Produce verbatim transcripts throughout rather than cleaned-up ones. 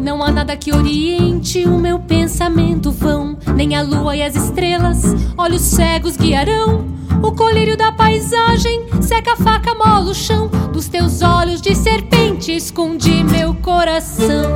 Não há nada que oriente o meu pensamento vão, nem a lua e as estrelas, olhos cegos guiarão. O colírio da paisagem seca a faca, mola o chão. Dos teus olhos de serpente escondi meu coração.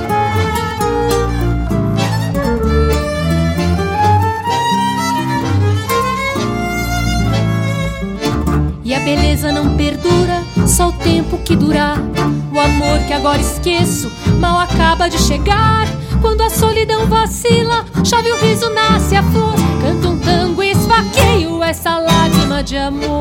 E a beleza não perdura, só o tempo que durar. O amor que agora esqueço mal acaba de chegar. Quando a solidão vacila, chove o riso, nasce a flor. Canto um tango e esfaqueio essa lágrima de amor.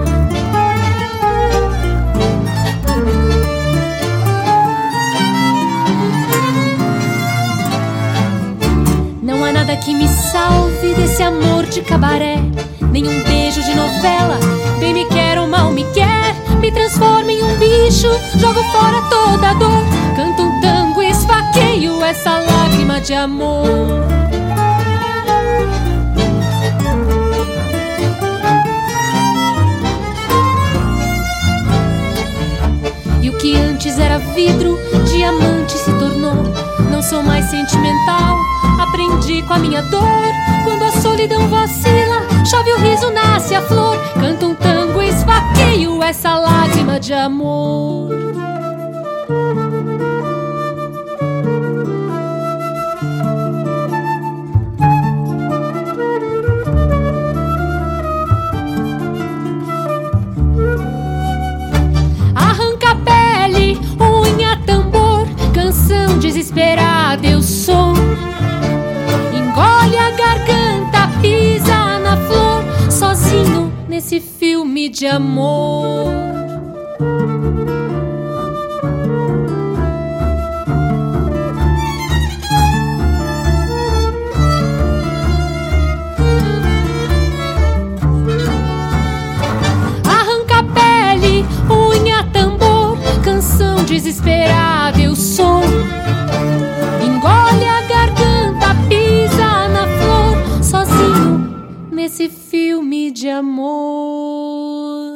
Não há nada que me salve desse amor de cabaré, nenhum beijo de novela, bem me quer ou mal me quer. Me transformo em um bicho, jogo fora toda a dor. Canto um tango e esfaqueio essa lágrima de amor. E o que antes era vidro, diamante se tornou. Não sou mais sentimental, aprendi com a minha dor. Quando a solidão vacila, chove o riso, nasce a flor. Canto um tango e esfaqueio essa lágrima de amor. Arranca a pele, unha, tambor, canção desesperada eu sou. Engole a garganta, pisa na flor, sozinho nesse filme de amor. Arranca a pele, unha, tambor, canção desesperada eu sou. Engole a garganta, pisa na flor, sozinho nesse filme de amor.